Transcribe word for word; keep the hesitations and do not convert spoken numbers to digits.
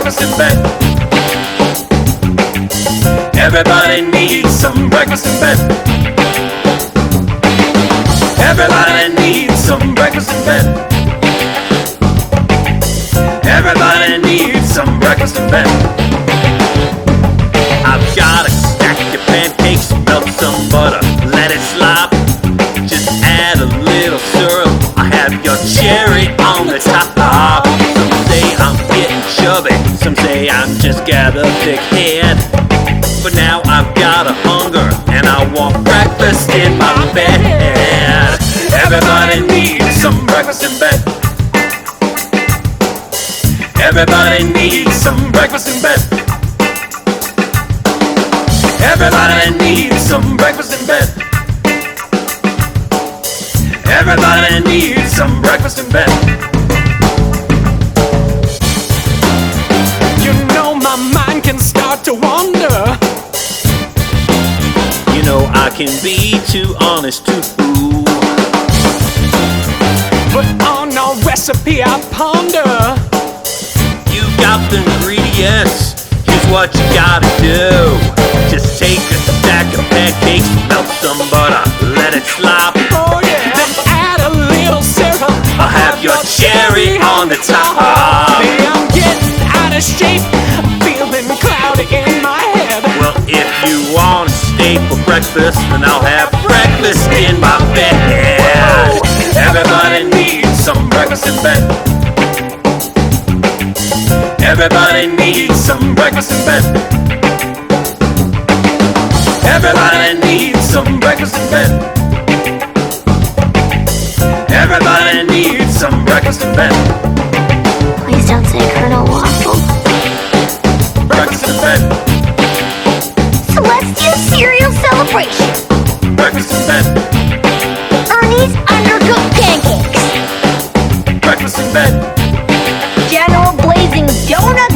breakfast in bed. Everybody needs some breakfast in bed. Everybody needs some breakfast in bed. Everybody needs some breakfast in bed. I've got a stack of pancakes, melt some butter, let it slop. Just add a little syrup, I have your cherry on the top. Some say I'm getting chubby, some say I'm just got a thick head. But now I've got a hunger, and I want breakfast in my bed. Everybody needs some breakfast in bed. Everybody needs some breakfast in bed. Everybody needs some breakfast in bed. Everybody needs some breakfast in bed. You know my mind can start to wander. You know I can be too honest too. But on no recipe I ponder. You got the ingredients, here's what you gotta do. Just take a stack of pancakes, melt some butter, let it slop. Oh yeah. Then add a little syrup, I'll have your cherry on the top. Hey, I'm getting out of shape, I'm feeling cloudy in my head. Well, if you want to stay for breakfast, then I'll have breakfast in my bed. Everybody needs some breakfast in bed. Everybody needs some breakfast in bed. Everybody needs some breakfast in bed. Everybody needs some breakfast in bed. Please don't say Colonel Waffle. Breakfast in bed. Celestial Cereal Celebration. Breakfast in bed. Ernie's Undercooked Pancakes. Breakfast in bed. General Blazing Donut